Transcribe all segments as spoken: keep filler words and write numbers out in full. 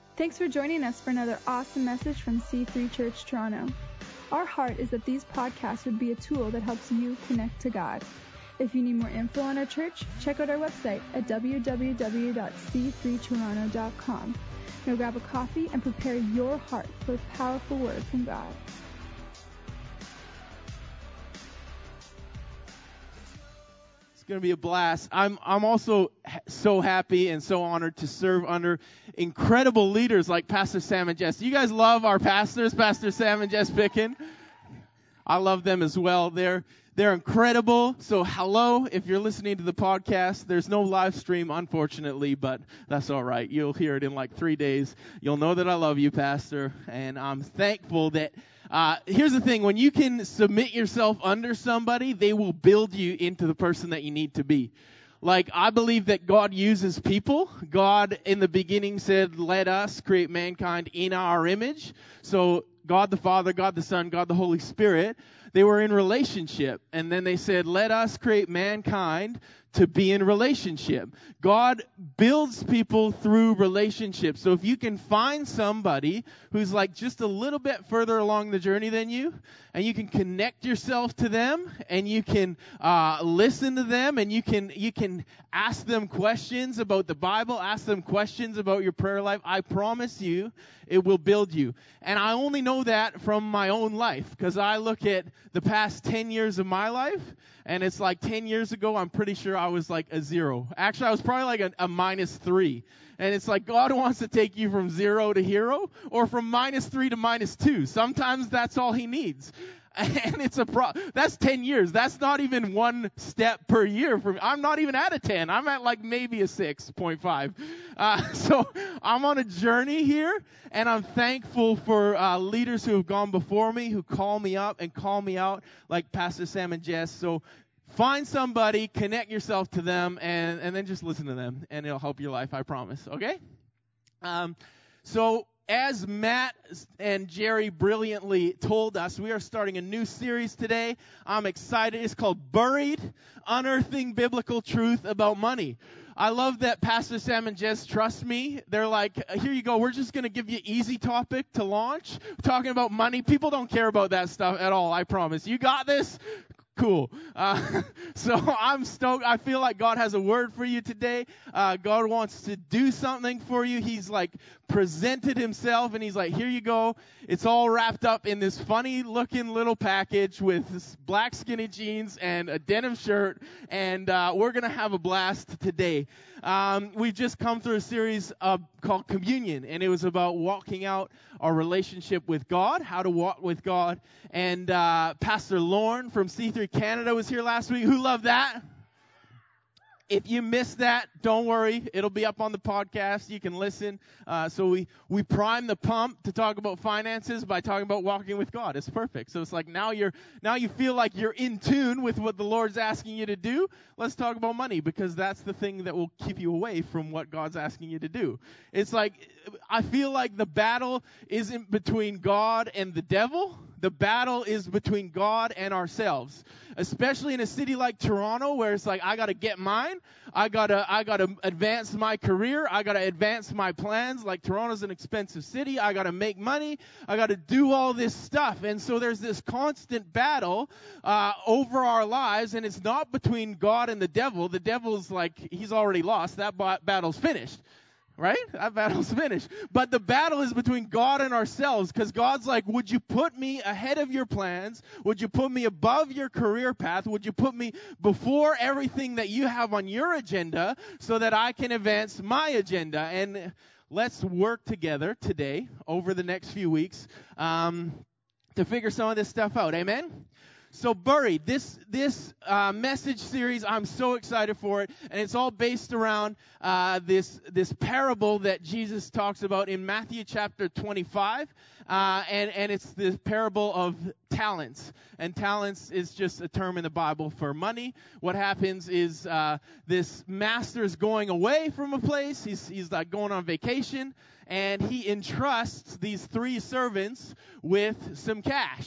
Thanks for joining us for another awesome message from C three Church Toronto. Our heart is that these podcasts would be a tool that helps you connect to God. If you need more info on our church, check out our website at w w w dot c three toronto dot com. Now grab a coffee and prepare your heart for a powerful word from God. It's going to be a blast. I'm I'm also so happy and so honored to serve under incredible leaders like Pastor Sam and Jess. You guys love our pastors, Pastor Sam and Jess Pickin. I love them as well. They're they're incredible. So hello, if you're listening to the podcast, there's no live stream, unfortunately, but that's all right. You'll hear it in like three days. You'll know that I love you, Pastor, and I'm thankful that Uh, here's the thing, when you can submit yourself under somebody, they will build you into the person that you need to be. Like, I believe that God uses people. God, in the beginning, said, let us create mankind in our image. So, God the Father, God the Son, God the Holy Spirit, they were in relationship. And then they said, let us create mankind to be in relationship. God builds people through relationships. So if you can find somebody who's like just a little bit further along the journey than you, and you can connect yourself to them, and you can uh, listen to them, and you can you can ask them questions about the Bible, ask them questions about your prayer life, I promise you it will build you. And I only know that from my own life, because I look at the past ten years of my life, and it's like ten years ago, I'm pretty sure I was like a zero. Actually, I was probably like a, a minus three. And it's like God wants to take you from zero to hero, or from minus three to minus two. Sometimes that's all he needs. And it's a pro. That's ten years. That's not even one step per year for me. I'm not even at a ten. I'm at like maybe a six point five. Uh, so I'm on a journey here, and I'm thankful for uh, leaders who have gone before me, who call me up and call me out, like Pastor Sam and Jess. So find somebody, connect yourself to them, and, and then just listen to them, and it'll help your life, I promise. Okay? Um, so as Matt and Jerry brilliantly told us, we are starting a new series today. I'm excited. It's called Buried, Unearthing Biblical Truth About Money. I love that Pastor Sam and Jess trust me. They're like, here you go. We're just going to give you an easy topic to launch. Talking about money. People don't care about that stuff at all, I promise. You got this? Cool. Uh, so I'm stoked. I feel like God has a word for you today. Uh, God wants to do something for you. He's like presented himself, and he's like, here you go. It's all wrapped up in this funny looking little package with this black skinny jeans and a denim shirt, and uh, we're going to have a blast today. Um, we've just come through a series uh, called Communion, and it was about walking out our relationship with God, how to walk with God. And uh, Pastor Lorne from C three Canada was here last week. Who loved that? If you missed that, don't worry. It'll be up on the podcast. You can listen. Uh, so we, we prime the pump to talk about finances by talking about walking with God. It's perfect. So it's like now you're now you feel like you're in tune with what the Lord's asking you to do. Let's talk about money, because that's the thing that will keep you away from what God's asking you to do. It's like I feel like the battle isn't between God and the devil. The battle is between God and ourselves, especially in a city like Toronto, where it's like, I got to get mine. I got to I got to advance my career. I got to advance my plans. Like, Toronto's an expensive city. I got to make money. I got to do all this stuff. And so there's this constant battle uh, over our lives, and it's not between God and the devil. The devil's like, he's already lost. That ba- battle's finished. Right? That battle's finished. But the battle is between God and ourselves, because God's like, would you put me ahead of your plans? Would you put me above your career path? Would you put me before everything that you have on your agenda so that I can advance my agenda? And let's work together today over the next few weeks um, to figure some of this stuff out. Amen? So Buried, this this uh, message series, I'm so excited for it, and it's all based around uh, this this parable that Jesus talks about in Matthew chapter twenty-five, uh, and and it's the parable of talents. And talents is just a term in the Bible for money. What happens is uh, this master is going away from a place. He's he's like going on vacation, and he entrusts these three servants with some cash.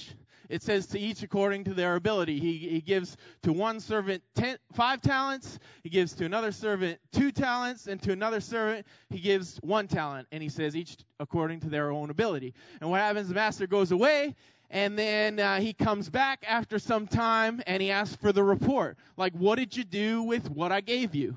It says to each according to their ability. He, he gives to one servant ten, five talents. He gives to another servant two talents. And to another servant, he gives one talent. And he says each according to their own ability. And what happens, the master goes away. And then uh, he comes back after some time and he asks for the report. Like, what did you do with what I gave you?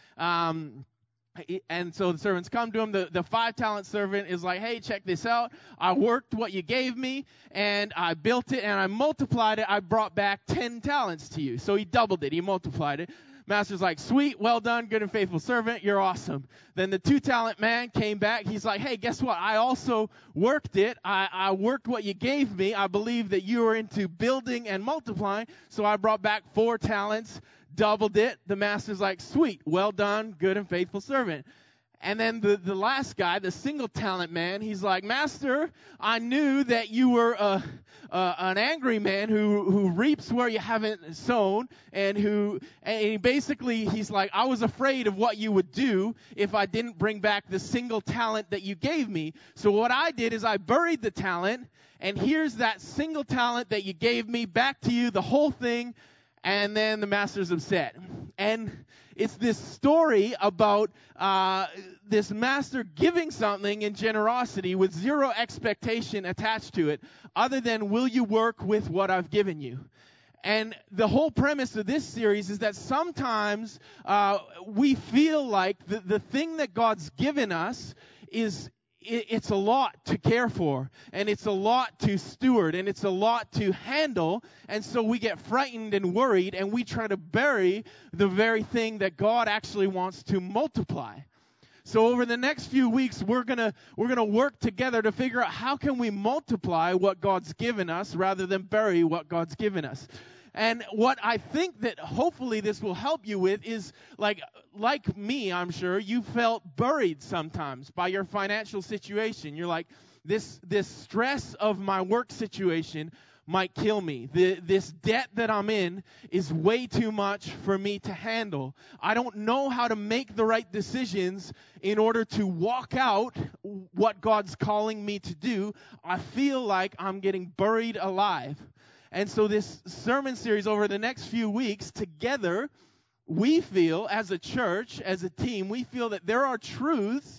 Um, and so the servants come to him. The, the five-talent servant is like, hey, check this out. I worked what you gave me, and I built it, and I multiplied it. I brought back ten talents to you. So he doubled it. He multiplied it. Master's like, sweet, well done, good and faithful servant. You're awesome. Then the two-talent man came back. He's like, hey, guess what? I also worked it. I, I worked what you gave me. I believe that you were into building and multiplying, so I brought back four talents, doubled it. The master's like, sweet, well done, good and faithful servant. And then the, the last guy, the single talent man, he's like, Master, I knew that you were a, a, an angry man who, who reaps where you haven't sown, and who, and he basically, he's like, I was afraid of what you would do if I didn't bring back the single talent that you gave me. So what I did is I buried the talent, and here's that single talent that you gave me back to you, the whole thing. And then the master's upset. And it's this story about uh, this master giving something in generosity with zero expectation attached to it, other than, will you work with what I've given you? And the whole premise of this series is that sometimes uh, we feel like the, the thing that God's given us is it's a lot to care for, and it's a lot to steward, and it's a lot to handle, and so we get frightened and worried, and we try to bury the very thing that God actually wants to multiply. So over the next few weeks, we're gonna we're gonna work together to figure out how can we multiply what God's given us rather than bury what God's given us. And what I think that hopefully this will help you with is, like, like me, I'm sure, you felt buried sometimes by your financial situation. You're like, this this stress of my work situation might kill me. The, this debt that I'm in is way too much for me to handle. I don't know how to make the right decisions in order to walk out what God's calling me to do. I feel like I'm getting buried alive. And so this sermon series over the next few weeks, together, we feel as a church, as a team, we feel that there are truths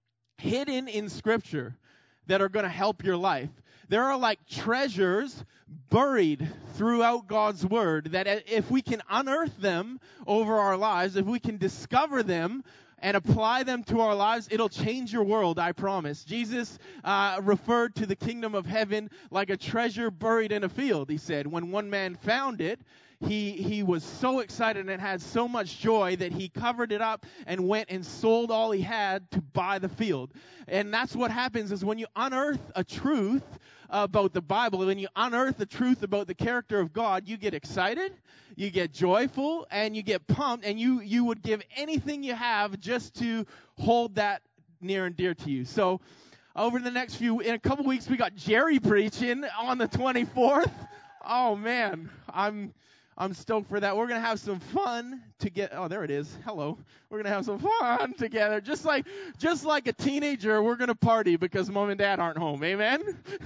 hidden in Scripture that are going to help your life. There are like treasures buried throughout God's Word that if we can unearth them over our lives, if we can discover them and apply them to our lives, it'll change your world, I promise. Jesus uh, referred to the kingdom of heaven like a treasure buried in a field, he said. When one man found it, he he was so excited and had so much joy that he covered it up and went and sold all he had to buy the field. And that's what happens is when you unearth a truth about the Bible, when you unearth the truth about the character of God, you get excited, you get joyful, and you get pumped, and you, you would give anything you have just to hold that near and dear to you. So over the next few, in a couple weeks, we got Jerry preaching on the twenty-fourth. Oh, man, I'm... I'm stoked for that. We're going to have some fun to get, oh, there it is. Hello. We're going to have some fun together. Just like, just like a teenager, we're going to party because mom and dad aren't home. Amen?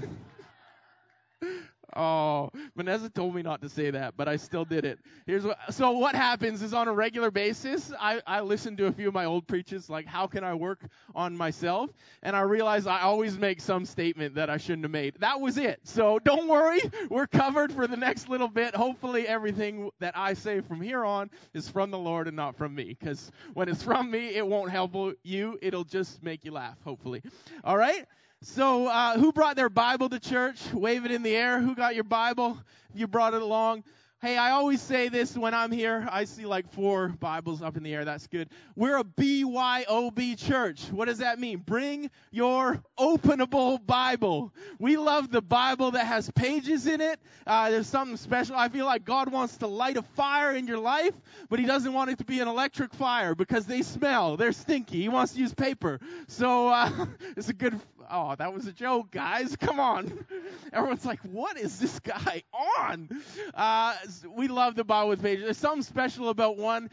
Oh, Vanessa told me not to say that, but I still did it. Here's what, so what happens is on a regular basis, I, I listen to a few of my old preachers, like, how can I work on myself? And I realize I always make some statement that I shouldn't have made. That was it. So don't worry. We're covered for the next little bit. Hopefully everything that I say from here on is from the Lord and not from me. Because when it's from me, it won't help you. It'll just make you laugh, hopefully. All right? So uh, who brought their Bible to church? Wave it in the air. Who got your Bible? You brought it along. Hey, I always say this when I'm here. I see like four Bibles up in the air. That's good. We're a B Y O B church. What does that mean? Bring your openable Bible. We love the Bible that has pages in it. Uh, there's something special. I feel like God wants to light a fire in your life, but he doesn't want it to be an electric fire because they smell. They're stinky. He wants to use paper. So uh, it's a good... Oh, that was a joke, guys. Come on. Everyone's like, what is this guy on? Uh, we love the Bible with pages. There's something special about one.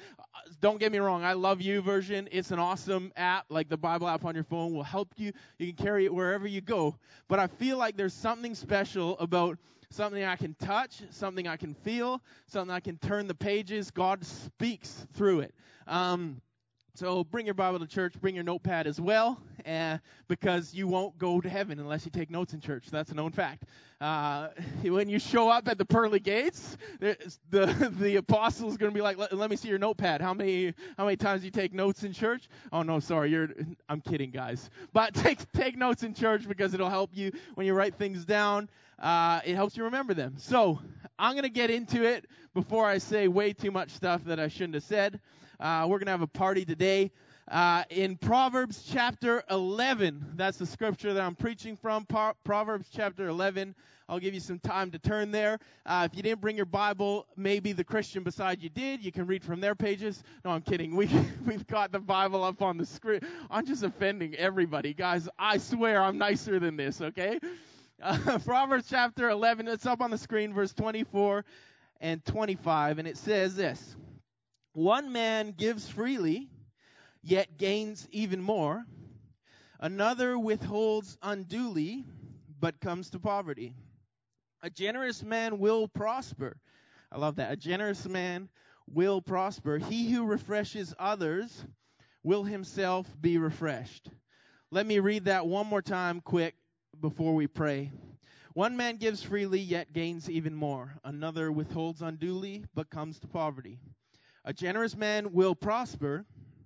don't get me wrong, I love You version. It's an awesome app, like the Bible app on your phone will help you. You can carry it wherever you go. But I feel like there's something special about something I can touch, something I can feel, something I can turn the pages. God speaks through it. Um, so bring your Bible to church, bring your notepad as well, uh, because you won't go to heaven unless you take notes in church. That's a known fact. Uh, when you show up at the pearly gates, the the, the apostle's going to be like, let, let me see your notepad. How many how many times you take notes in church? Oh, no, sorry. You're. I'm kidding, guys. But take take notes in church because it'll help you when you write things down. Uh, it helps you remember them. So I'm going to get into it before I say way too much stuff that I shouldn't have said. Uh, we're going to have a party today. Uh, in Proverbs chapter eleven, that's the scripture that I'm preaching from, Pro- Proverbs chapter eleven. I'll give you some time to turn there. Uh, if you didn't bring your Bible, maybe the Christian beside you did. You can read from their pages. No, I'm kidding. We, we've got the Bible up on the screen. I'm just offending everybody. Guys, I swear I'm nicer than this, okay? Uh, Proverbs chapter eleven, it's up on the screen, verse twenty-four and twenty-five, and it says this. One man gives freely, yet gains even more. Another withholds unduly, but comes to poverty. A generous man will prosper. I love that. A generous man will prosper. He who refreshes others will himself be refreshed. Let me read that one more time quick before we pray. One man gives freely, yet gains even more. Another withholds unduly, but comes to poverty. A generous man will prosper.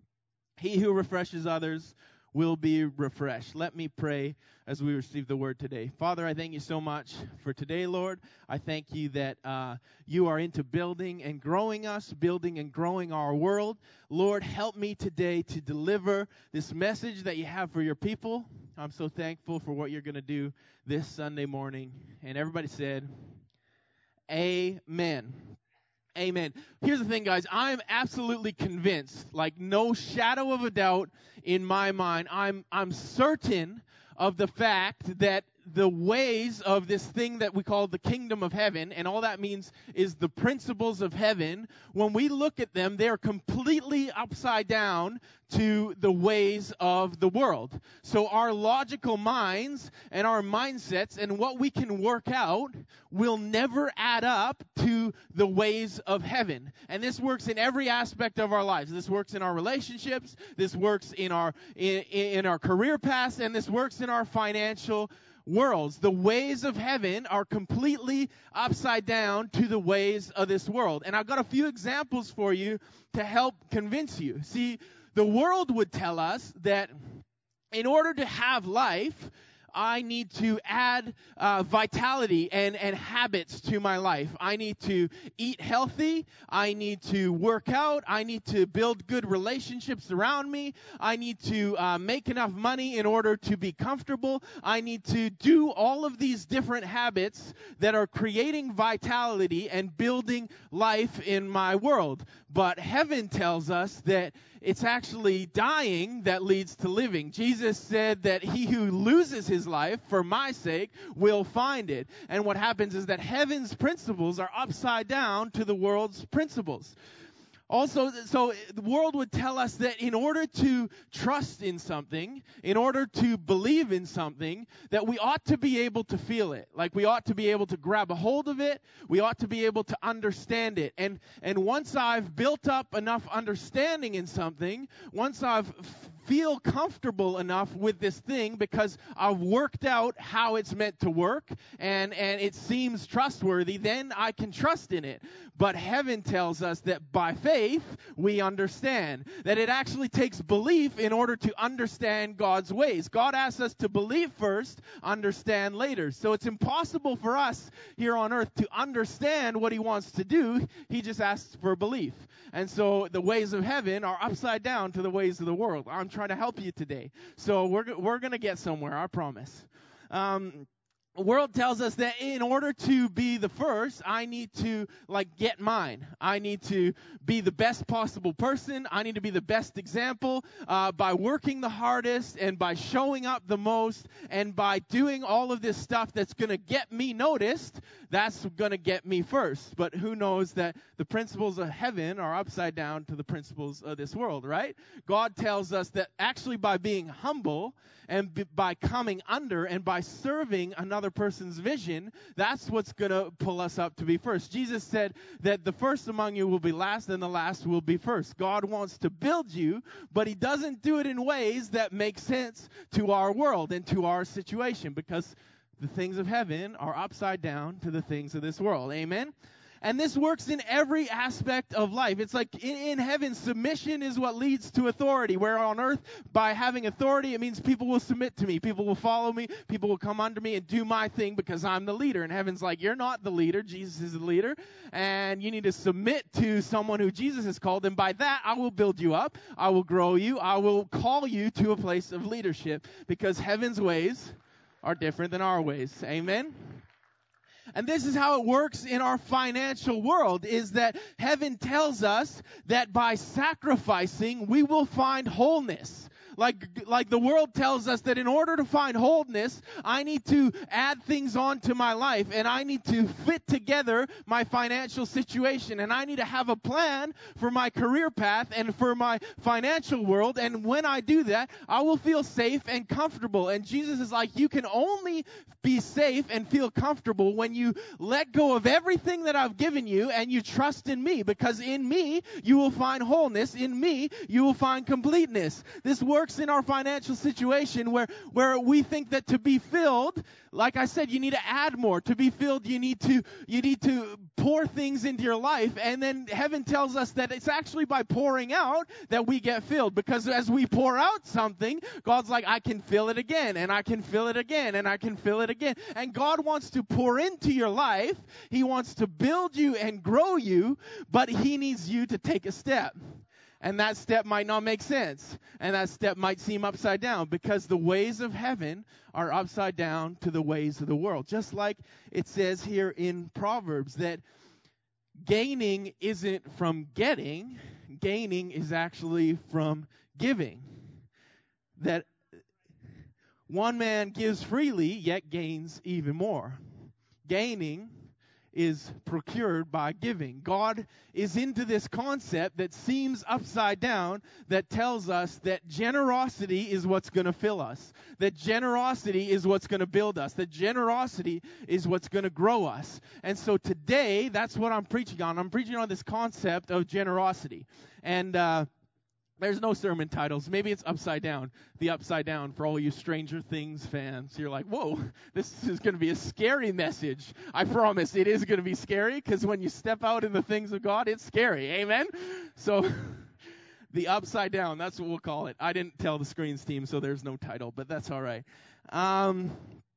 He who refreshes others will be refreshed. Let me pray as we receive the word today. Father, I thank you so much for today, Lord. I thank you that uh, you are into building and growing us, building and growing our world. Lord, help me today to deliver this message that you have for your people. I'm so thankful for what you're going to do this Sunday morning. And everybody said, amen. Amen. Here's the thing, guys. I'm absolutely convinced, like no shadow of a doubt in my mind, I'm I'm certain of the fact that the ways of this thing that we call the kingdom of heaven, and all that means is the principles of heaven, when we look at them, they're completely upside down to the ways of the world. So our logical minds and our mindsets and what we can work out will never add up to the ways of heaven. And this works in every aspect of our lives. This works in our relationships, this works in our in, in our career paths, and this works in our financial worlds. The ways of heaven are completely upside down to the ways of this world. And I've got a few examples for you to help convince you. See, the world would tell us that in order to have life, I need to add uh, vitality and, and habits to my life. I need to eat healthy. I need to work out. I need to build good relationships around me. I need to uh, make enough money in order to be comfortable. I need to do all of these different habits that are creating vitality and building life in my world. But heaven tells us that it's actually dying that leads to living. Jesus said that he who loses his life for my sake will find it. And what happens is that heaven's principles are upside down to the world's principles. Also, so the world would tell us that in order to trust in something, in order to believe in something, that we ought to be able to feel it. Like we ought to be able to grab a hold of it. We ought to be able to understand it. And and once I've built up enough understanding in something, once I've feel comfortable enough with this thing because I've worked out how it's meant to work and, and it seems trustworthy, then I can trust in it. But heaven tells us that by faith, we understand. That it actually takes belief in order to understand God's ways. God asks us to believe first, understand later. So it's impossible for us here on earth to understand what he wants to do. He just asks for belief. And so the ways of heaven are upside down to the ways of the world. I'm trying to help you today. So we're we're going to get somewhere, I promise. Um, The world tells us that in order to be the first, I need to, like, get mine. I need to be the best possible person. I need to be the best example uh, by working the hardest and by showing up the most and by doing all of this stuff that's going to get me noticed. That's going to get me first. But who knows that the principles of heaven are upside down to the principles of this world, right? God tells us that actually by being humble and b- by coming under and by serving another person's vision, that's what's going to pull us up to be first. Jesus said that the first among you will be last and the last will be first. God wants to build you, but he doesn't do it in ways that make sense to our world and to our situation, because the things of heaven are upside down to the things of this world. Amen? And this works in every aspect of life. It's like in, in heaven, submission is what leads to authority. Where on earth, by having authority, it means people will submit to me. People will follow me. People will come under me and do my thing because I'm the leader. And heaven's like, you're not the leader. Jesus is the leader. And you need to submit to someone who Jesus has called. And by that, I will build you up. I will grow you. I will call you to a place of leadership, because heaven's ways are different than our ways. Amen? And this is how it works in our financial world, is that heaven tells us that by sacrificing, we will find wholeness. Like, like the world tells us that in order to find wholeness, I need to add things onto my life, and I need to fit together my financial situation, and I need to have a plan for my career path and for my financial world, and when I do that, I will feel safe and comfortable. And Jesus is like, you can only be safe and feel comfortable when you let go of everything that I've given you and you trust in me, because in me, you will find wholeness. In me, you will find completeness. This works in our financial situation where, where we think that to be filled, like I said, you need to add more. To be filled, you need to you need to pour things into your life. And then heaven tells us that it's actually by pouring out that we get filled. Because as we pour out something, God's like, I can fill it again, and I can fill it again, and I can fill it again. And God wants to pour into your life. He wants to build you and grow you, but he needs you to take a step. And that step might not make sense. And that step might seem upside down, because the ways of heaven are upside down to the ways of the world. Just like it says here in Proverbs that gaining isn't from getting. Gaining is actually from giving. That one man gives freely, yet gains even more. Gaining is procured by giving. God is into this concept that seems upside down, that tells us that generosity is what's going to fill us, that generosity is what's going to build us, that generosity is what's going to grow us. And so today, that's what I'm preaching on. I'm preaching on this concept of generosity. And uh there's no sermon titles. Maybe it's upside down. The upside down for all you Stranger Things fans. You're like, whoa, this is going to be a scary message. I promise it is going to be scary, because when you step out in the things of God, it's scary. Amen? So the upside down, that's what we'll call it. I didn't tell the screens team, so there's no title, but that's all right. Um...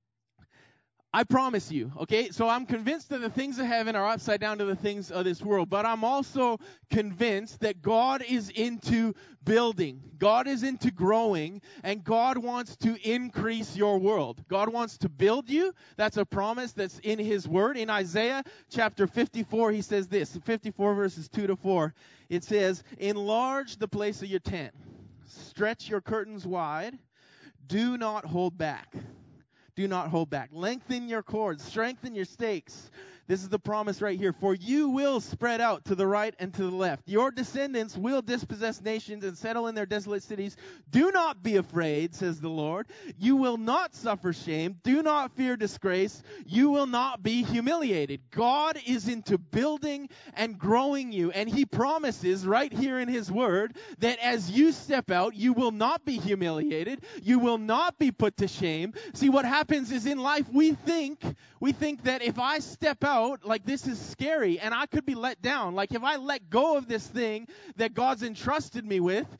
I promise you, okay? So I'm convinced that the things of heaven are upside down to the things of this world, but I'm also convinced that God is into building. God is into growing, and God wants to increase your world. God wants to build you. That's a promise that's in his word. In Isaiah chapter fifty-four, he says this, fifty-four verses two to four. It says, enlarge the place of your tent. Stretch your curtains wide. Do not hold back. Do not hold back. Lengthen your cords. Strengthen your stakes. This is the promise right here. For you will spread out to the right and to the left. Your descendants will dispossess nations and settle in their desolate cities. Do not be afraid, says the Lord. You will not suffer shame. Do not fear disgrace. You will not be humiliated. God is into building and growing you. And he promises right here in his word that as you step out, you will not be humiliated. You will not be put to shame. See, what happens is in life, we think, we think that if I step out, like this is scary and I could be let down. Like if I let go of this thing that God's entrusted me with,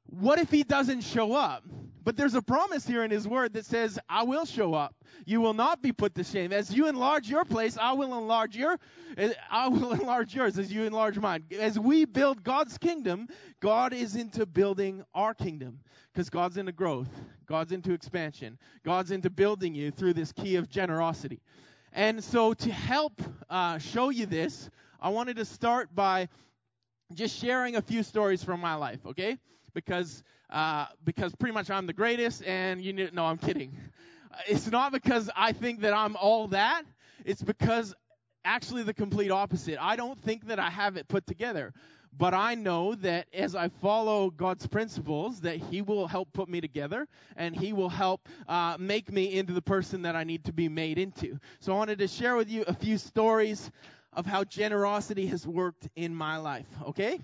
what if he doesn't show up? But there's a promise here in his word that says, I will show up. You will not be put to shame. As you enlarge your place, I will enlarge your, I will enlarge yours as you enlarge mine. As we build God's kingdom, God is into building our kingdom because God's into growth. God's into expansion. God's into building you through this key of generosity. And so to help uh, show you this, I wanted to start by just sharing a few stories from my life, okay? Because uh, because pretty much I'm the greatest, and you know, no, I'm kidding. It's not because I think that I'm all that. It's because actually the complete opposite. I don't think that I have it put together. But I know that as I follow God's principles, that He will help put me together, and He will help uh, make me into the person that I need to be made into. So I wanted to share with you a few stories of how generosity has worked in my life, okay?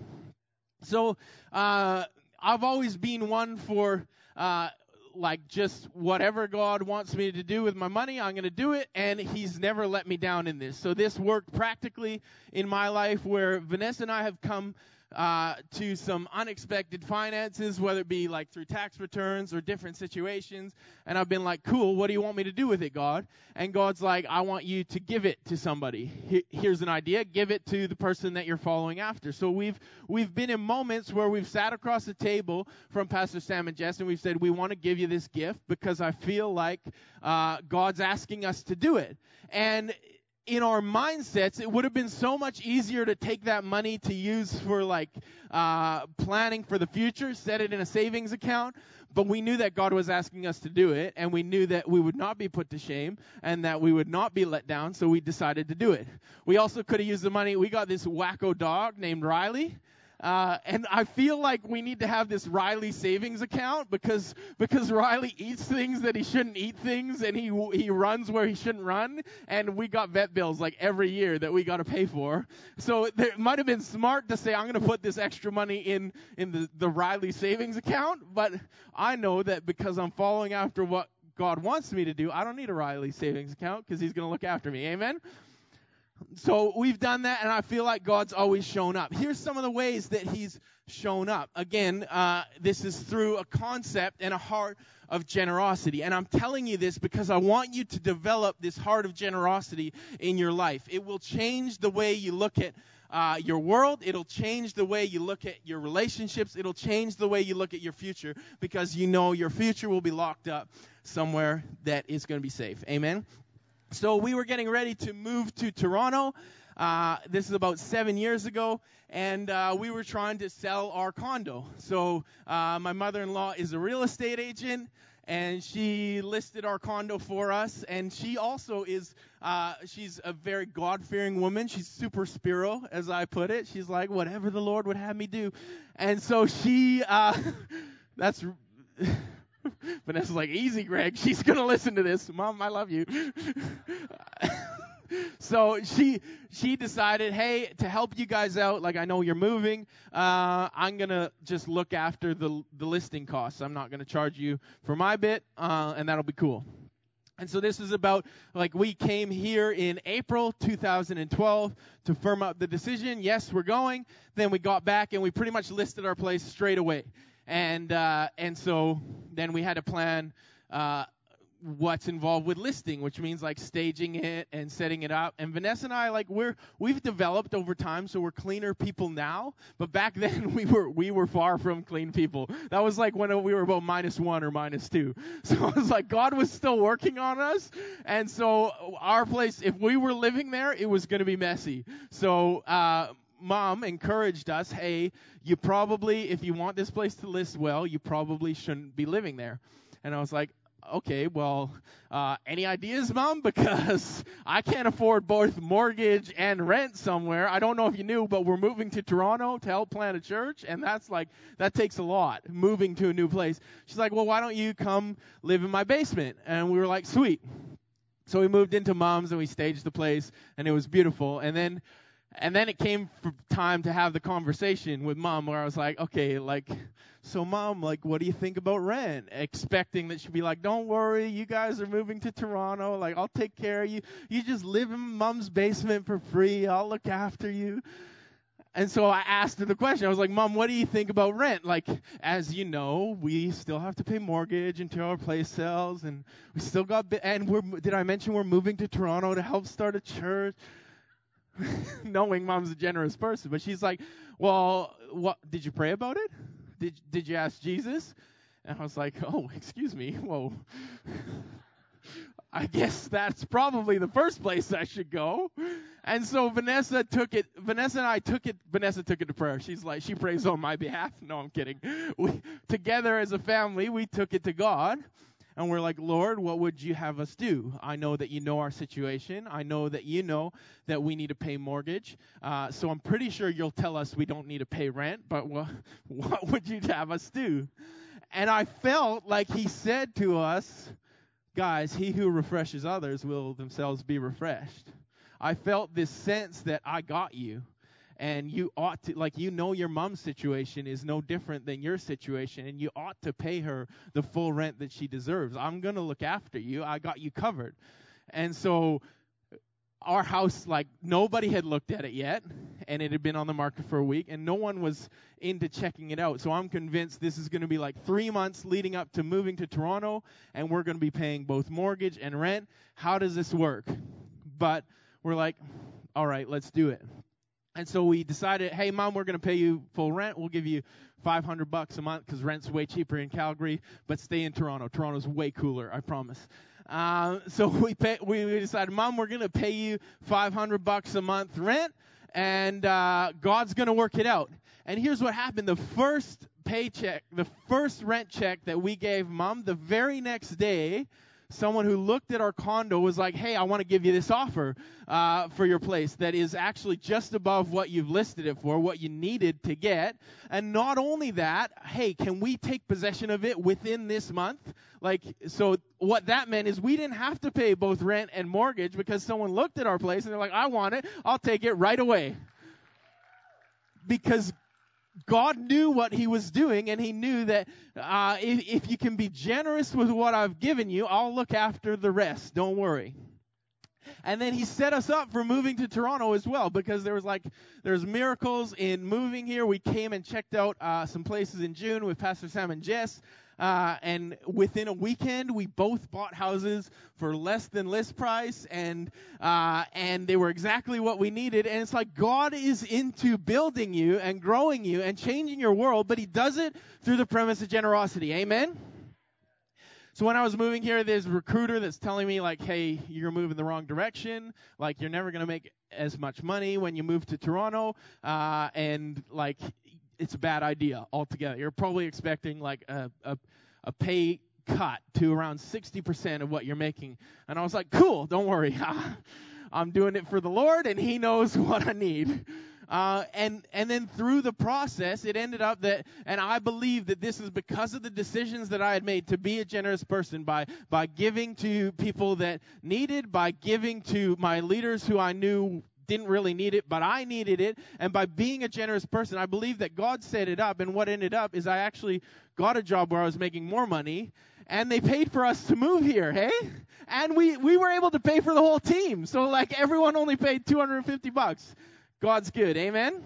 So uh, I've always been one for... Uh, like just whatever God wants me to do with my money, I'm going to do it, and He's never let me down in this. So this worked practically in my life where Vanessa and I have come uh, to some unexpected finances, whether it be like through tax returns or different situations, and I've been like, cool, what do you want me to do with it, God? And God's like, I want you to give it to somebody. Here's an idea, give it to the person that you're following after. So we've we've been in moments where we've sat across the table from Pastor Sam and Jess, and we've said, we want to give you this gift because I feel like uh, God's asking us to do it. And in our mindsets, it would have been so much easier to take that money to use for like uh, planning for the future, set it in a savings account. But we knew that God was asking us to do it, and we knew that we would not be put to shame and that we would not be let down, so we decided to do it. We also could have used the money. We got this wacko dog named Riley. Uh, and I feel like we need to have this Riley savings account because because Riley eats things that he shouldn't eat things, and he he runs where he shouldn't run, and we got vet bills like every year that we got to pay for. So it might have been smart to say, I'm going to put this extra money in, in the, the Riley savings account, but I know that because I'm following after what God wants me to do, I don't need a Riley savings account because He's going to look after me. Amen? So we've done that, and I feel like God's always shown up. Here's some of the ways that He's shown up. Again, uh, this is through a concept and a heart of generosity. And I'm telling you this because I want you to develop this heart of generosity in your life. It will change the way you look at uh, your world. It'll change the way you look at your relationships. It'll change the way you look at your future because you know your future will be locked up somewhere that is going to be safe. Amen? So we were getting ready to move to Toronto. Uh, this is about seven years ago, and uh, we were trying to sell our condo. So uh, my mother-in-law is a real estate agent, and she listed our condo for us. And she also is, uh, she's a very God-fearing woman. She's super spiro, as I put it. She's like, whatever the Lord would have me do. And so she, uh, that's... Vanessa's like, easy, Greg. She's going to listen to this. Mom, I love you. So she she decided, hey, to help you guys out, like I know you're moving, uh, I'm going to just look after the the listing costs. I'm not going to charge you for my bit, uh, and that'll be cool. And so this is about, like, we came here in April two thousand twelve to firm up the decision. Yes, we're going. Then we got back, and we pretty much listed our place straight away. And uh, and so then we had to plan uh, what's involved with listing, which means like staging it and setting it up. And Vanessa and I, like we're we've developed over time, so we're cleaner people now. But back then we were we were far from clean people. That was like when we were about minus one or minus two. So it was like God was still working on us. And so our place, if we were living there, it was going to be messy. So. Uh, Mom encouraged us, hey, you probably, if you want this place to list well, you probably shouldn't be living there. And I was like, okay, well, uh, any ideas, Mom? Because I can't afford both mortgage and rent somewhere. I don't know if you knew, but we're moving to Toronto to help plant a church, and that's like, that takes a lot, moving to a new place. She's like, well, why don't you come live in my basement? And we were like, sweet. So we moved into Mom's, and we staged the place, and it was beautiful. And then And then it came for time to have the conversation with Mom where I was like, okay, like, so Mom, like, what do you think about rent? Expecting that she'd be like, don't worry, you guys are moving to Toronto. Like, I'll take care of you. You just live in Mom's basement for free. I'll look after you. And so I asked her the question. I was like, Mom, what do you think about rent? Like, as you know, we still have to pay mortgage until our place sells, and we still got, bi- and we're, did I mention we're moving to Toronto to help start a church? Knowing Mom's a generous person. But she's like, well, what, did you pray about it? Did, did you ask Jesus? And I was like, oh, excuse me, whoa. I guess that's probably the first place I should go. And so Vanessa took it, Vanessa and I took it, Vanessa took it to prayer. She's like, she prays on my behalf. No, I'm kidding. We, together as a family, we took it to God. And we're like, Lord, what would you have us do? I know that you know our situation. I know that you know that we need to pay mortgage. Uh, so I'm pretty sure you'll tell us we don't need to pay rent. But wh- what would you have us do? And I felt like he said to us, guys, he who refreshes others will themselves be refreshed. I felt this sense that I got you. And you ought to, like, you know your mom's situation is no different than your situation, and you ought to pay her the full rent that she deserves. I'm going to look after you. I got you covered. And so our house, like, nobody had looked at it yet, and it had been on the market for a week, and no one was into checking it out. So I'm convinced this is going to be like three months leading up to moving to Toronto, and we're going to be paying both mortgage and rent. How does this work? But we're like, all right, let's do it. And so we decided, hey, Mom, we're going to pay you full rent. We'll give you five hundred bucks a month because rent's way cheaper in Calgary, but stay in Toronto. Toronto's way cooler, I promise. Uh, so we pay, we decided, Mom, we're going to pay you five hundred bucks a month rent, and uh, God's going to work it out. And here's what happened. The first paycheck, the first rent check that we gave Mom, the very next day, someone who looked at our condo was like, hey, I want to give you this offer uh, for your place that is actually just above what you've listed it for, what you needed to get. And not only that, hey, can we take possession of it within this month? Like, so what that meant is we didn't have to pay both rent and mortgage because someone looked at our place and they're like, I want it. I'll take it right away. Because God knew what he was doing, and he knew that uh, if, if you can be generous with what I've given you, I'll look after the rest. Don't worry. And then he set us up for moving to Toronto as well, because there was like there's miracles in moving here. We came and checked out uh, some places in June with Pastor Sam and Jess. Uh, and within a weekend, we both bought houses for less than list price, and uh, and they were exactly what we needed. And it's like God is into building you and growing you and changing your world, but he does it through the premise of generosity. Amen? So when I was moving here, there's a recruiter that's telling me, like, hey, you're moving the wrong direction. Like, you're never going to make as much money when you move to Toronto. Uh, and, like, it's a bad idea altogether. You're probably expecting like a, a a pay cut to around sixty percent of what you're making. And I was like, cool, don't worry. I'm doing it for the Lord, and he knows what I need. Uh, and and then through the process, it ended up that, and I believe that this is because of the decisions that I had made to be a generous person by by giving to people that needed, by giving to my leaders who I knew didn't really need it, but I needed it. And by being a generous person, I believe that God set it up. And what ended up is I actually got a job where I was making more money, and they paid for us to move here, hey? And we, we were able to pay for the whole team. So, like, everyone only paid two hundred fifty bucks. God's good, amen?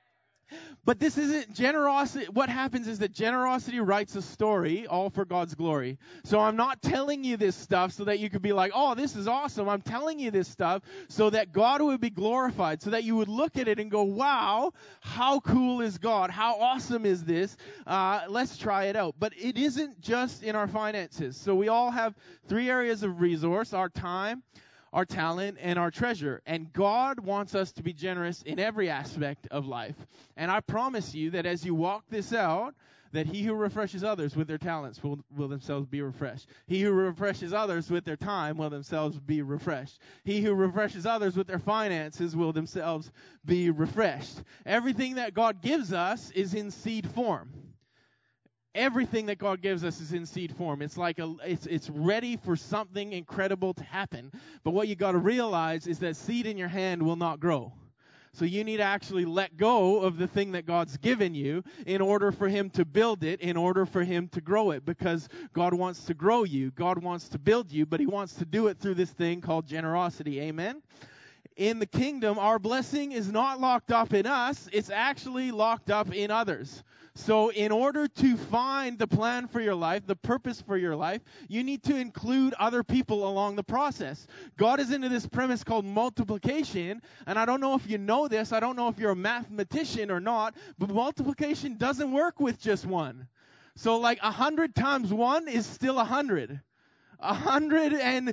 But this isn't generosity. What happens is that generosity writes a story all for God's glory. So I'm not telling you this stuff so that you could be like, oh, this is awesome. I'm telling you this stuff so that God would be glorified, so that you would look at it and go, wow, how cool is God? How awesome is this? Uh, let's try it out. But it isn't just in our finances. So we all have three areas of resource: our time, our talent, and our treasure. And God wants us to be generous in every aspect of life. And I promise you that as you walk this out, that he who refreshes others with their talents will, will themselves be refreshed. He who refreshes others with their time will themselves be refreshed. He who refreshes others with their finances will themselves be refreshed. Everything that God gives us is in seed form. Everything that God gives us is in seed form. It's like a, it's it's ready for something incredible to happen. But what you got to realize is that seed in your hand will not grow. So you need to actually let go of the thing that God's given you in order for him to build it, in order for him to grow it, because God wants to grow you. God wants to build you, but he wants to do it through this thing called generosity. Amen? in the kingdom, our blessing is not locked up in us. It's actually locked up in others. So in order to find the plan for your life, the purpose for your life, you need to include other people along the process. God is into this premise called multiplication, and I don't know if you know this, I don't know if you're a mathematician or not, but multiplication doesn't work with just one. So like a hundred times one is still a hundred. A hundred and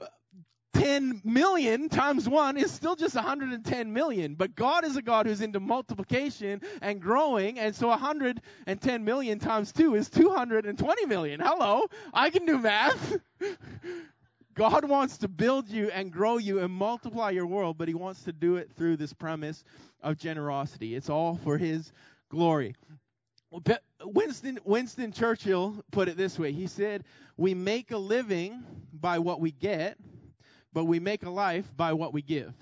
ten million times one is still just one hundred ten million. But God is a God who's into multiplication and growing. And so one hundred ten million times two is two hundred twenty million. Hello, I can do math. God wants to build you and grow you and multiply your world, but he wants to do it through this premise of generosity. It's all for his glory. Winston, Winston Churchill put it this way. He said, we make a living by what we get, but we make a life by what we give.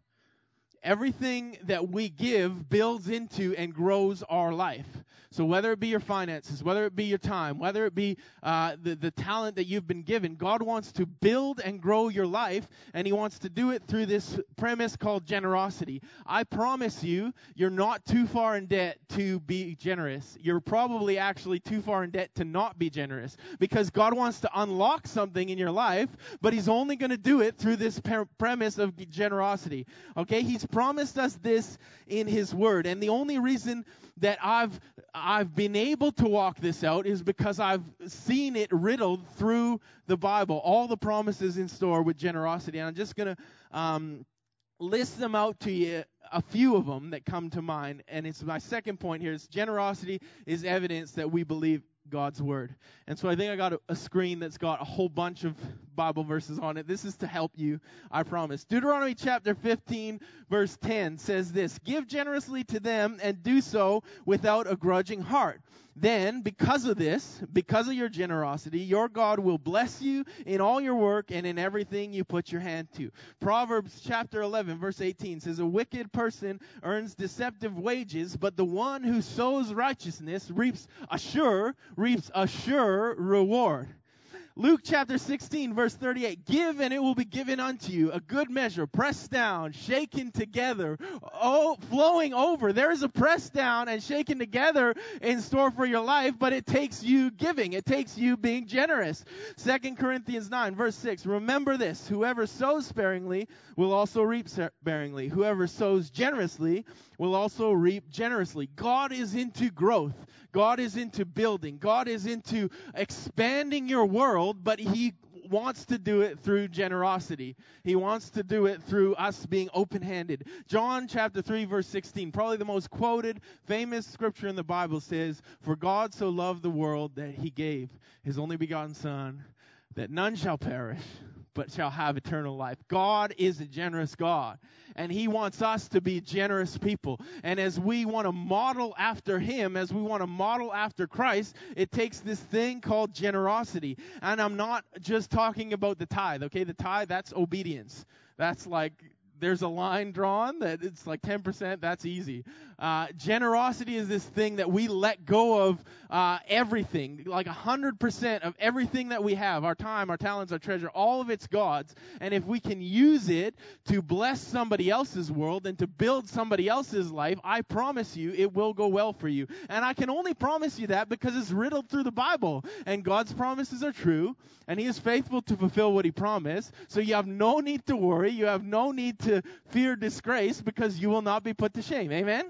Everything that we give builds into and grows our life. So whether it be your finances, whether it be your time, whether it be uh, the, the talent that you've been given, God wants to build and grow your life, and he wants to do it through this premise called generosity. I promise you, you're not too far in debt to be generous. You're probably actually too far in debt to not be generous, because God wants to unlock something in your life, but he's only going to do it through this per- premise of generosity. Okay, he's promised us this in his word, and the only reason that I've I've been able to walk this out is because I've seen it riddled through the Bible, all the promises in store with generosity. And I'm just going to um, list them out to you, a few of them that come to mind. And it's my second point here is generosity is evidence that we believe God's word. And so I think I got a, a screen that's got a whole bunch of Bible verses on it. This is to help you, I promise. Deuteronomy chapter fifteen, verse ten says this, give generously to them and do so without a grudging heart. Then, because of this, because of your generosity, your God will bless you in all your work and in everything you put your hand to. Proverbs chapter eleven, verse eighteen says, a wicked person earns deceptive wages, but the one who sows righteousness reaps a sure, reaps a sure reward. Luke chapter sixteen, verse thirty-eight, give and it will be given unto you, a good measure, pressed down, shaken together, oh, flowing over. There is a pressed down and shaken together in store for your life, but it takes you giving. It takes you being generous. Second Corinthians nine, verse six, remember this, whoever sows sparingly will also reap sparingly. Whoever sows generously will also reap generously. God is into growth. God is into building. God is into expanding your world, but he wants to do it through generosity. He wants to do it through us being open-handed. John chapter three, verse sixteen, probably the most quoted, famous scripture in the Bible says, for God so loved the world that he gave his only begotten Son, that none shall perish, but shall have eternal life. God is a generous God, and he wants us to be generous people. And as we want to model after him, as we want to model after Christ, it takes this thing called generosity. And I'm not just talking about the tithe, okay? The tithe, that's obedience. That's like, there's a line drawn that it's like ten percent, that's easy. Uh, generosity is this thing that we let go of uh, everything, like one hundred percent of everything that we have, our time, our talents, our treasure, all of it's God's. And if we can use it to bless somebody else's world and to build somebody else's life, I promise you it will go well for you. And I can only promise you that because it's riddled through the Bible. And God's promises are true, and he is faithful to fulfill what he promised. So you have no need to worry. You have no need to fear disgrace, because you will not be put to shame. Amen?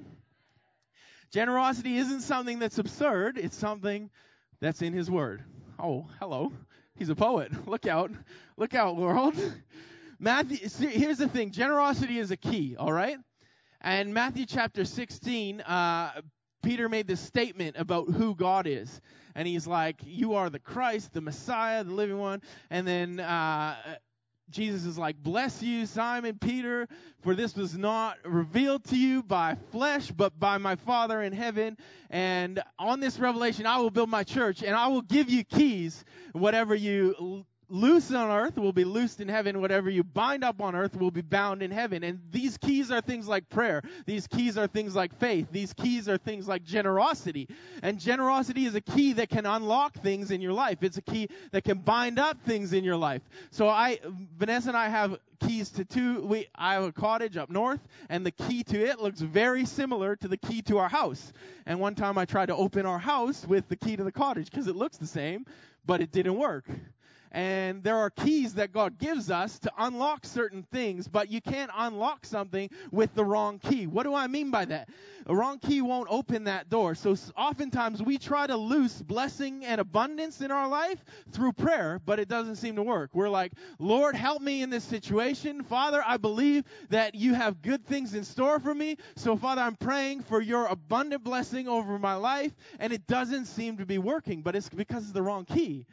Generosity isn't something that's absurd. It's something that's in his word. Oh, hello. He's a poet. Look out. Look out, world. Matthew, see, here's the thing. Generosity is a key, all right? And Matthew chapter sixteen, uh, Peter made this statement about who God is. And he's like, you are the Christ, the Messiah, the living one. And then uh, Jesus is like, bless you, Simon Peter, for this was not revealed to you by flesh, but by my Father in heaven. And on this revelation, I will build my church, and I will give you keys. Whatever you loose on earth will be loosed in heaven. Whatever you bind up on earth will be bound in heaven. And these keys are things like prayer. These keys are things like faith. These keys are things like generosity. And generosity is a key that can unlock things in your life. It's a key that can bind up things in your life. So I, Vanessa and I have keys to two. We, I have a cottage up north, and the key to it looks very similar to the key to our house. And one time I tried to open our house with the key to the cottage because it looks the same, but it didn't work. And there are keys that God gives us to unlock certain things, but you can't unlock something with the wrong key. What do I mean by that? A wrong key won't open that door. So oftentimes we try to loose blessing and abundance in our life through prayer, but it doesn't seem to work. We're like, Lord, help me in this situation. Father, I believe that you have good things in store for me. So, Father, I'm praying for your abundant blessing over my life, and it doesn't seem to be working, but it's because it's the wrong key.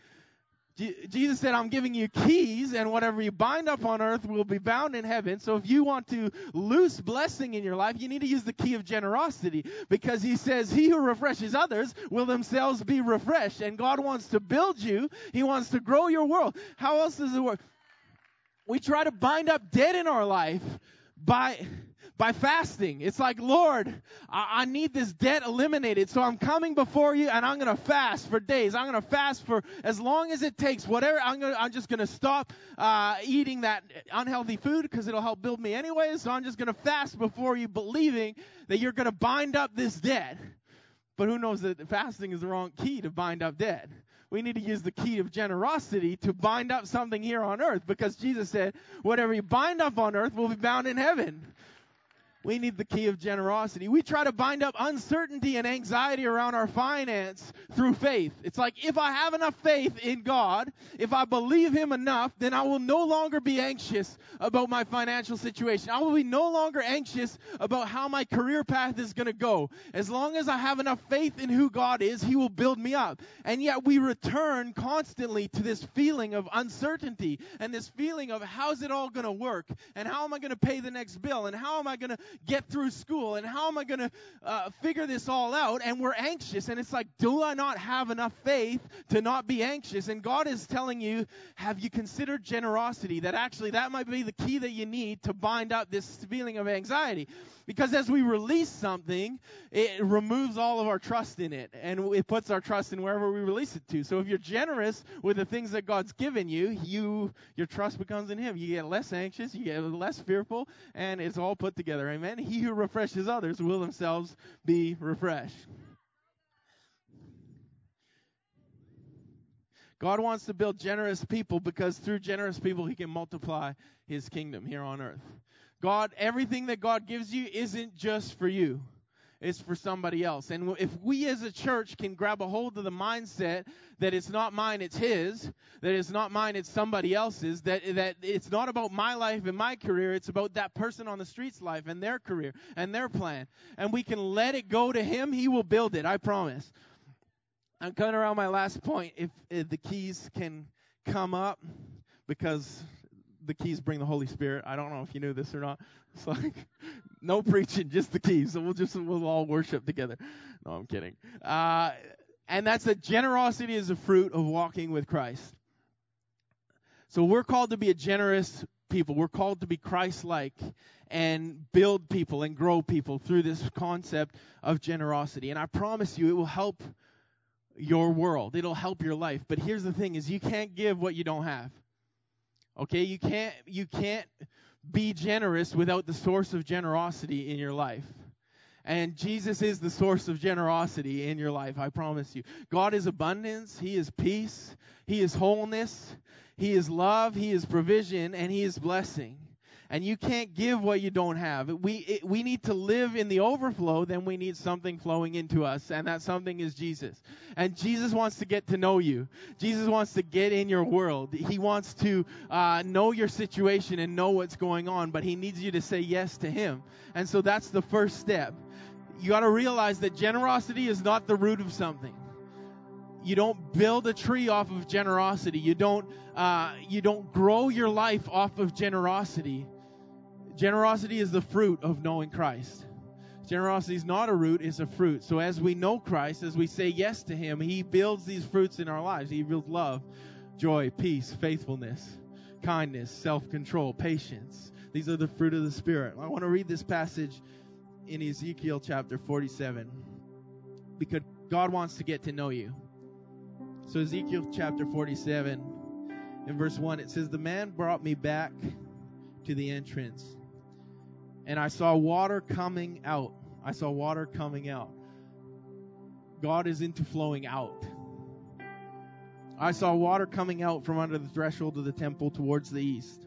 Jesus said, I'm giving you keys, and whatever you bind up on earth will be bound in heaven. So if you want to loose blessing in your life, you need to use the key of generosity, because he says, he who refreshes others will themselves be refreshed. And God wants to build you. He wants to grow your world. How else does it work? We try to bind up debt in our life by... By fasting. It's like, Lord, I, I need this debt eliminated, so I'm coming before you, and I'm going to fast for days. I'm going to fast for as long as it takes, whatever. I'm, gonna, I'm just going to stop uh, eating that unhealthy food because it'll help build me anyway, so I'm just going to fast before you, believing that you're going to bind up this debt. But who knows that fasting is the wrong key to bind up debt? We need to use the key of generosity to bind up something here on earth, because Jesus said, whatever you bind up on earth will be bound in heaven. We need the key of generosity. We try to bind up uncertainty and anxiety around our finance through faith. It's like, if I have enough faith in God, if I believe him enough, then I will no longer be anxious about my financial situation. I will be no longer anxious about how my career path is going to go. As long as I have enough faith in who God is, he will build me up. And yet we return constantly to this feeling of uncertainty and this feeling of, how's it all going to work? And how am I going to pay the next bill? And how am I going to get through school, and how am I going to uh, figure this all out? And we're anxious, and it's like, do I not have enough faith to not be anxious? And God is telling you, have you considered generosity? That actually that might be the key that you need to bind up this feeling of anxiety. Because as we release something, it removes all of our trust in it, and it puts our trust in wherever we release it to. So if you're generous with the things that God's given you, you your trust becomes in him. You get less anxious, you get less fearful, and it's all put together. Amen? He who refreshes others will themselves be refreshed. God wants to build generous people, because through generous people, he can multiply his kingdom here on earth. God, everything that God gives you isn't just for you. It's for somebody else. And if we as a church can grab a hold of the mindset that it's not mine, it's his, that it's not mine, it's somebody else's, that, that it's not about my life and my career, it's about that person on the street's life and their career and their plan. And we can let it go to him, he will build it, I promise. I'm coming around my last point. If, if the keys can come up, because the keys bring the Holy Spirit. I don't know if you knew this or not. It's like, no preaching, just the keys. So we'll just, we'll all worship together. No, I'm kidding. Uh, and that's that generosity is a fruit of walking with Christ. So we're called to be a generous people. We're called to be Christ-like and build people and grow people through this concept of generosity. And I promise you, it will help your world. It'll help your life. But here's the thing, is you can't give what you don't have. Okay, you can't you can't be generous without the source of generosity in your life. And Jesus is the source of generosity in your life, I promise you. God is abundance, he is peace, he is wholeness, he is love, he is provision, and he is blessing. And you can't give what you don't have. We it, we need to live in the overflow, then we need something flowing into us, and that something is Jesus. And Jesus wants to get to know you. Jesus wants to get in your world. He wants to uh, know your situation and know what's going on, but he needs you to say yes to him. And so that's the first step. You got to realize that generosity is not the root of something. You don't build a tree off of generosity. You don't uh, you don't grow your life off of generosity. Generosity is the fruit of knowing Christ. Generosity is not a root, it's a fruit. So as we know Christ, as we say yes to him, he builds these fruits in our lives. He builds love, joy, peace, faithfulness, kindness, self-control, patience. These are the fruit of the Spirit. I want to read this passage in Ezekiel chapter forty-seven because God wants to get to know you. So Ezekiel chapter forty-seven, in verse one, it says, "The man brought me back to the entrance, and I saw water coming out." I saw water coming out. God is into flowing out. I saw water coming out from under the threshold of the temple towards the east.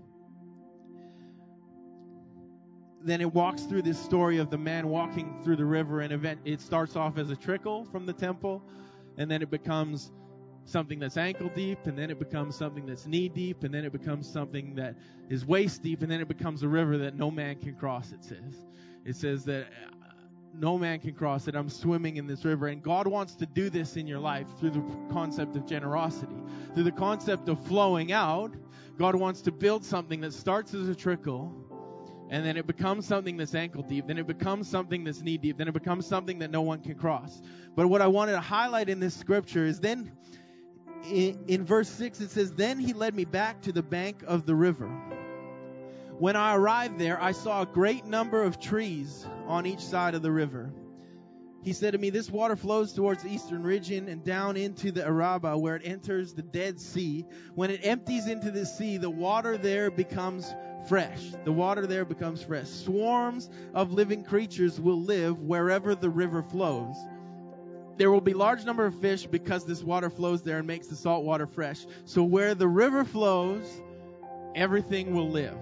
Then it walks through this story of the man walking through the river, and event it starts off as a trickle from the temple, and then it becomes something that's ankle deep, and then it becomes something that's knee deep, and then it becomes something that is waist deep, and then it becomes a river that no man can cross, it says. It says that no man can cross it. I'm swimming in this river. And God wants to do this in your life through the concept of generosity. Through the concept of flowing out, God wants to build something that starts as a trickle, and then it becomes something that's ankle deep. Then it becomes something that's knee deep. Then it becomes something that no one can cross. But what I wanted to highlight in this scripture is then in, in verse six, it says, "Then he led me back to the bank of the river. When I arrived there, I saw a great number of trees on each side of the river. He said to me, 'This water flows towards the eastern region and down into the Araba, where it enters the Dead Sea. When it empties into the sea, the water there becomes fresh. The water there becomes fresh. Swarms of living creatures will live wherever the river flows. There will be large number of fish because this water flows there and makes the salt water fresh. So where the river flows, everything will live.'"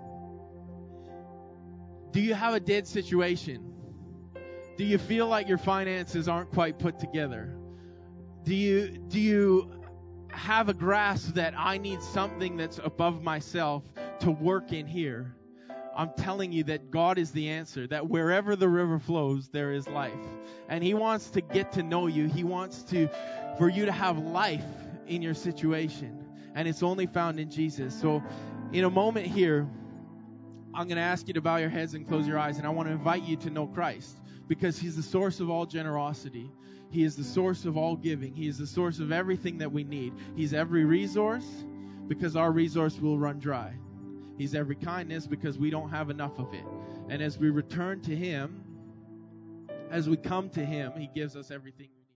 Do you have a dead situation? Do you feel like your finances aren't quite put together? Do you do you have a grasp that I need something that's above myself to work in here? I'm telling you that God is the answer, that wherever the river flows, there is life. And He wants to get to know you. He wants to, for you to have life in your situation. And it's only found in Jesus. So in a moment here, I'm going to ask you to bow your heads and close your eyes, and I want to invite you to know Christ, because He's the source of all generosity. He is the source of all giving. He is the source of everything that we need. He's every resource, because our resource will run dry. He's every kindness, because we don't have enough of it. And as we return to Him, as we come to Him, He gives us everything we need.